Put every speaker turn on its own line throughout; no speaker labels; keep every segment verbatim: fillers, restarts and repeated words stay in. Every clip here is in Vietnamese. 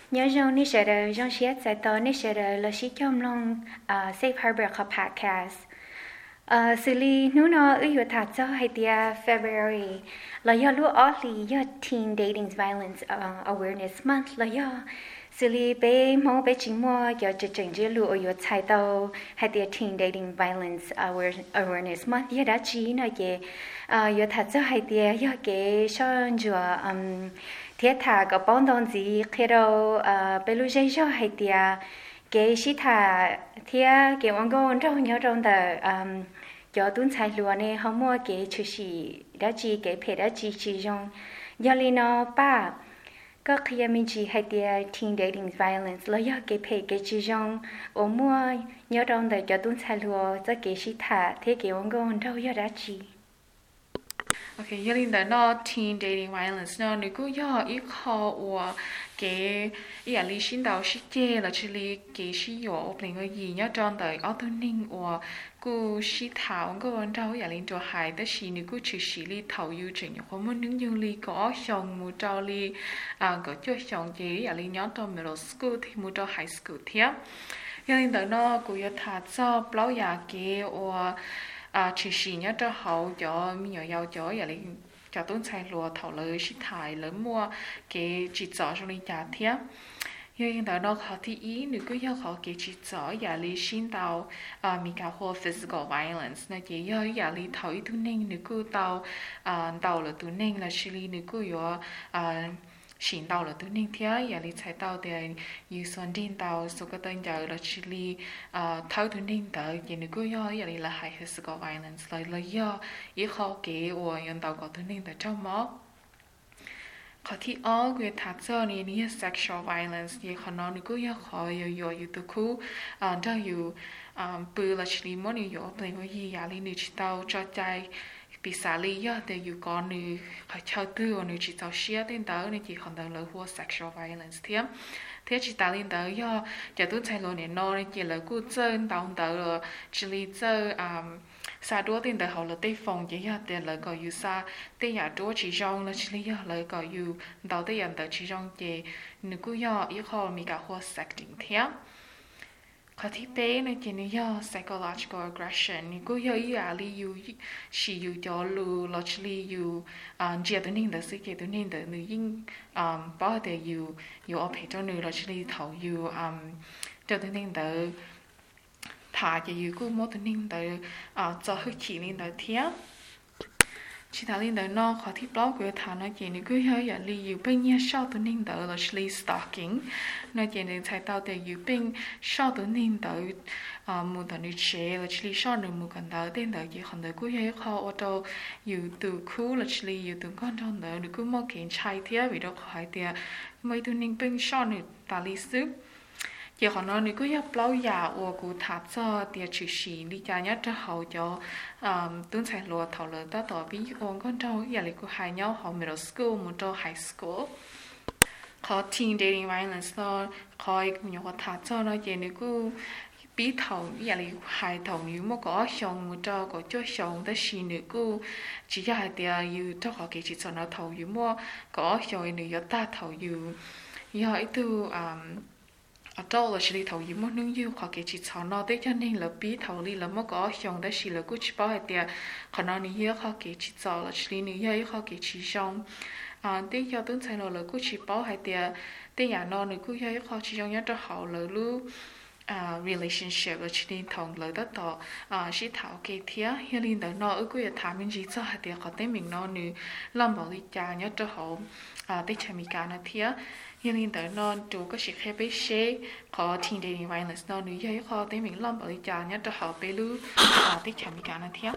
nhớ rằng ní sẽ được trong sẽ tại đó ní sẽ được là sĩ trong lòng Safe Harbor của podcast xử lý nụ nó ưu yếu thật cho hay tia February là do lúc ở thì do Teen Dating Violence uh, Awareness Month là do xử lý bé mong bé chính mua do chương trình chế lúc ưu yếu tại đó hay tia Teen Dating Violence Awareness Month do đã chỉ nói về yếu thật cho hay tia do cái son chùa thiết thà có bóng đồng gì khi đâu bé lúc dây cho hay tia cái sĩ thà thì cái ông con trong nhớ trong đời cho tuân sai luôn này họ mua cái chủ sĩ đã chỉ cái phải đã chỉ chỉ trong do lý nó ba có khi mình chỉ hay tia teen dating violence là do cái phải cái chỉ trong ông mua nhớ trong đời cho tuân sai luôn cho cái sĩ thà thế cái ông con đâu do đã chỉ
Okay, giờ linh đó nó teen dating violence nó nếu cứ do ít khó và cái ý là lý sinh đầu sĩ chế là chỉ lý cái sĩ yếu opening cái gì nhớ trong đời ở tuần ninh và cứ sĩ thảo cái vấn đề ý là linh cho hai đó sĩ nếu cứ chỉ sĩ lý thảo yêu trình hoặc muốn những những lý có xong một trò lý à có cho xong cái ý là linh nhớ trong middle school thì một trò high school thế giờ linh đó nó cũng có thật cho bảo giả cái và à chỉ sĩ nhớ cho hậu cho mình nhỏ giàu cho vậy là cho tôi xài lúa thầu lời sĩ thải lớn mua cái chỉ rõ trong linh trả thiếp nhưng đó nó khó thì ý nếu cứ yêu khó cái chỉ rõ giả lý xin tàu à mình cả hồ physical violence này chỉ yêu giả lý thầu ý tu ninh nếu cứ tàu à tàu là tu ninh là xử lý nếu cứ yêu à xin tàu là tu ninh thế giả lý chạy tàu thì yêu xuân điên tàu số cái tên giờ là xử lý à thầu tu ninh tới chỉ nếu cứ yêu giả lý là high physical violence là là yêu ý khó cái và yên tàu có tu ninh tại trong mỏ khó thì ở cái thật sự này này sexual violence thì khó nói nếu cứ yêu khó yêu yêu yêu tu khu à đó yêu à bự là xử lý mỗi yêu bên cái gì giả lý nếu chỉ tàu cho trái bị xả lý á thì dù con nữ phải chơi tư và nữ chỉ tao share đến đó nên chỉ còn đang lời hùa sexual violence thêm thế chỉ ta lên đó do giờ tôi thấy luôn nên nó nên chỉ là cứ chơi tao đó là chỉ lý chơi à xa đua đến đó họ là tây phòng chỉ là tiền lời gọi yêu xa tây nhà đua chỉ trong là chỉ lý lời gọi yêu đầu tây nhận đó chỉ trong chỉ nữ cứ do yêu họ mình cả hùa sexting thêm khó thì bé này chỉ là do psychological aggression nếu cứ do ý là lý yêu chỉ yêu cho lu lo chỉ lý yêu chia tới nên là sự chia tới nên là nữ yên bảo để yêu yêu ở phía trong nữ lo chỉ lý thầu yêu cho tới nên là thà chỉ yêu cứ mỗi tới nên là cho hơi chỉ nên là thiệt chỉ thà lên đó nó khó thì blog của thà nó chỉ nếu cứ hơi là li yêu bên nhà sau tuần nên đó là li stalking nó chỉ nên thay tao để yêu bên sau tuần nên đó à một tuần đi chơi là li sau nữa một cần đó tên đó chỉ còn đó cứ hơi khó ở đâu yêu từ khu là li yêu từ con trong đó được cứ mua kiện chai thế vì đó khỏi thì mấy tuần nên bên sau nữa ta li sức chỉ còn nó nếu cứ nhập lâu giả của cụ tháp cho tiền chữ sĩ đi cha nhất cho hậu cho tuân sai lúa thảo lớn ta tỏ ví ôn con trâu giờ lại của hai nhau họ middle school một trâu high school có teen dating violence đó coi cũng nhiều tháp cho nó chỉ nếu cứ bí thầu giờ lại hai thầu nếu mà có xong một trâu có cho xong tới xin nếu cứ chỉ cho hai tiền yêu cho họ cái chỉ cho nó thầu nếu mà có xong nếu ta thầu yêu giờ itu ở đâu là chỉ đi thầu gì mà nương yêu họ cái chỉ chọn nó đấy cho nên là bí thầu đi là mà có xong đấy chỉ là cứ chỉ bảo hết tiền còn nó nhiều họ cái chỉ chọn là chỉ nhiều yêu họ cái chỉ xong à đấy cho tôi thấy là cứ chỉ bảo hết tiền đấy nhà nó nữa cứ yêu họ chỉ xong nhất cho họ là lu à relationship là chỉ đi thầu là đóต่อà chỉ thảo cái thiệt hiện lên đó nó ở cái thảo mình chỉ cho hết tiền họ đấy mình nó nữa làm bảo lý trả nhất cho họ à đấy chỉ mình cả nó thiệt hiện lên tới non chủ có sự khai bế xe có teen dating violence non nữ giới khó tới mình làm bảo lý trả nhất cho họ bế lưu à tích chả bị cả nó theo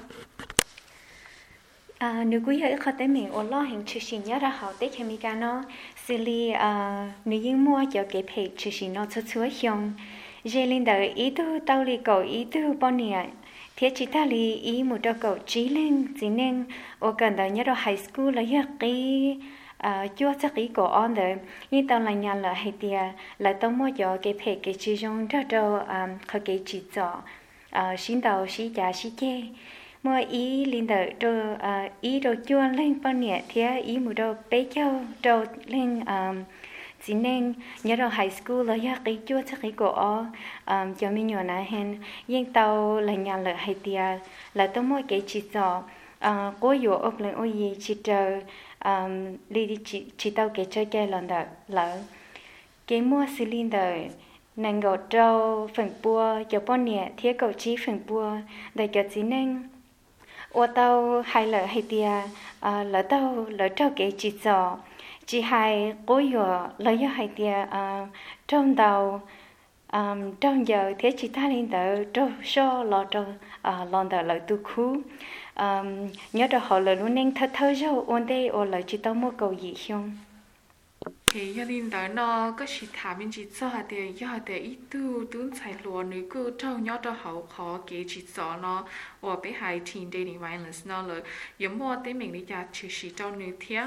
à nữ quý giới khó tới mình ôn lo hình chữ xin nhớ ra họ tích chả bị cả nó xử lý à nữ dân mua cho cái page chữ xin nó cho chúa xong dễ lên tới ý tư tao lì cầu ý tư bọn nè thiết chỉ ta lì ý một đôi cầu trí lên chỉ nên ở gần đó nhớ đó high school là nhất cái chúa chắc ý của on đấy nhưng tao là nhà là hay tia là tao mua cho cái phe cái chỉ trong đó đâu có cái chỉ cho xin tao xin trả xin chê mua ý linh đầu đồ ý đồ chúa lên bao nhiêu thì ý một đồ bé châu đồ lên chỉ nên nhớ đầu high school là ya cái chúa chắc cái cổ um cho mình nhỏ này hen nhưng tàu là nhà lợi hay tia là tôi mua cái chỉ cho uh cô yếu ốp lên ôi gì chỉ chờ um đi đi chỉ chỉ tàu cái chơi cái lần đó là cái mua cylinder nàng gọt trâu phần bùa cho bọn nhẹ thiết cầu chi phần bùa để cho chỉ nên ô tàu hay lợi hay tia à lỡ tàu lỡ trâu cái chỉ cho chỉ hay cố yếu lỡ do hay tia à trong đầu um trong giờ thế chỉ ta lên tới trâu so lọ trâu à lon tới lỡ tu khu um nhớ được họ lỡ luôn nên thơ thơ cho ôn đây ô lỡ chỉ tao mua cầu gì không
thì gia đình đó nó có chỉ thả bên chỉ cho hạt tiền do hạt tiền ít tu tuấn xài lúa nếu cứ trâu nhớ cho họ khó cái chỉ cho nó và bị hại teen dating violence nó là giống mua tới mình đi chặt chỉ chỉ cho nữ thiệt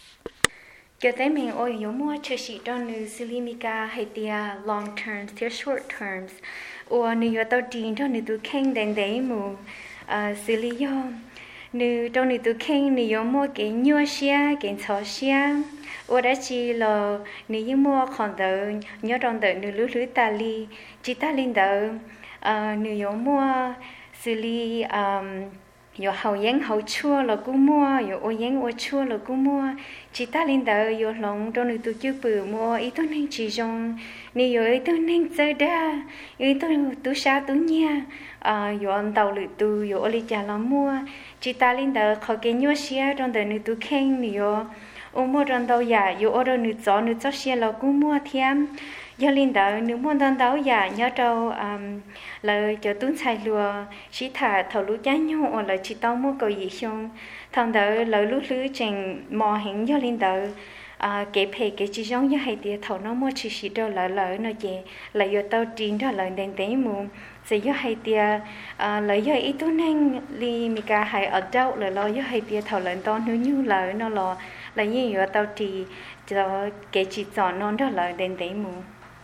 cho tới mình ôi giống mua chỉ chỉ cho nữ silimika hay tia long terms theo short terms và nữ yo tao teen cho nữ tu khen đèn đấy mù sili yo nữ trong nữ tu khen nữ yo mua cái nhua xia cái chó xia ở đó chỉ là nếu như mua còn đỡ nhớ trong đỡ nếu lứa lứa ta li chỉ ta linh đỡ nếu như mua xử lý有好盐好chua là cũng mua有ô盐ô chua là cũng mua chỉ ta linh đỡ有lòng trong người tu chưa bự mua ít tôi nên chỉ dùng nếu有ít tôi nên chơi đa ít tôi tu sa tu nha有ăn tàu lưỡi tu有ô li trà là mua chỉ ta linh đỡ khỏi cái nhua xia trong đỡ người tu khen nếu ô mua trong đầu giả dù ô đâu nữ chó nữ chó xe là cũng mua thêm do linh đạo nữ mua trong đầu giả nhớ đâu là cho tuấn xài lùa chỉ thả thầu lúa chán nhau hoặc là chỉ tao mua cầu gì không thằng đó là lúa lúa chèn mò hình do linh đạo cái phê cái chỉ giống như hay tiệt thầu nó mua chỉ chỉ đâu là lợi nó chè là do tao chín đó là đèn tế mù sẽ do hay tiệt lợi do ít tuấn anh li mi cả hay ở đâu là lo do hay tiệt thầu lợi to nếu như lợi nó lo là như vậy tao chỉ cho cái chỉ chọn non đó là đến đấy mù.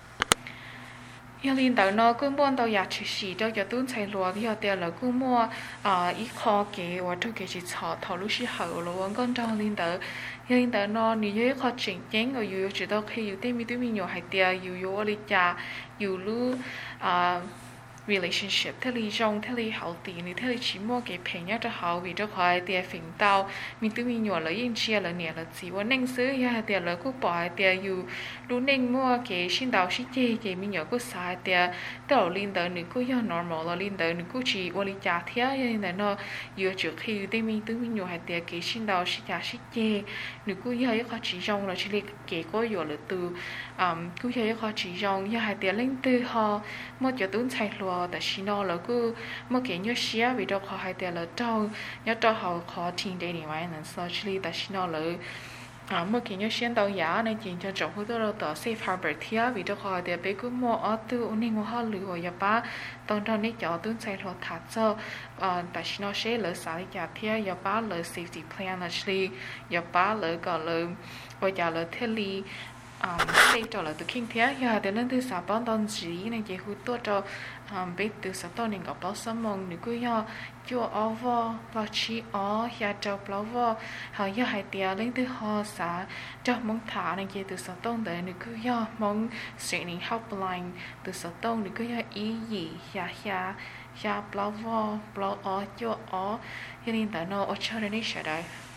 Yêu linh đầu nó cũng muốn taoอยากchỉ chỉ cho cho tuấn xài lúa thì họ tiền là cũng mua à ít kho cái và cho cái chỉ chọn thầu lúc xí hậu là vẫn còn trong linh đầu yêu linh đầu nó nếu như kho chỉnh chén rồi yêu chỉ tao khi yêu tên mi tụi mình nhiều hay tiền yêu yêu đi cha yêu lu à relationship thế li trong thế li hậu tỷ này thế li chỉ mua cái phèn nhá cho hậu vì cho khỏi tiền phèn tao mình tự mình nhỏ lấy yên chia là nè là chỉว่า nênซื้อ ya tiền là cứ bỏ tiền yêu lúc nên mua cái xin đào xin chê thì mình nhỏ cứ xài tiền tao linh tới nữa cứ do normal là linh tới nữa cứ chỉ qua li trả thế nên là nó yêu trước khi tự mình tự mình nhỏ hay tiền cái xin đào xin trả xin chê nữa cứ do cái chỉ trong là chỉ li cái có yêu là từ cứ do cái chỉ trong ya hay tiền linh từ họ mua cho tốn xài lúaแต่ชิโน่แล้วก็เมื่อกี้เนี่ยเชียวิดีโอเขาให้แต่ละเจ้าเนี่ยเจ้าเขาขอทิ้งได้นี่ไว้นั่น socially แต่ชิโน่เลยอ่าเมื่อกี้เนี่ยเชียนตัวยาในจริงจะจบให้ตัวเราต่อ safe harbor เทียวิดีโอเขาเดี๋ยวไปกูมัวอ้อตู้อุ้งมัวห่อหรือว่าอย่าป้าตอนตอนนี้จะเอาตู้ใส่โทรทัศน์เจ้าอ่าแต่ชิโน่เชียเลยสายจากเทียอย่าป้าเลย safety plan นะชีอย่าป้าเลยก็เลยว่าจะเลยเทลีđây cho là từ kinh thế giờ đến lần thứ sáu bao đòn gì này chỉ hút tốt cho biết từ sáu đòn này có bao sớm mong nếu cứ giờ chua over và chi ở giờ cho bao vô họ giờ hai tia lên từ họ xã cho mong thả này chỉ từ sáu đòn để nếu cứ giờ mong training helpline từ sáu đòn nếu cứ giờ ý gì giờ giờ giờ bao vô bao ở chua ở cho nên tại nó ở chỗ này sẽ đây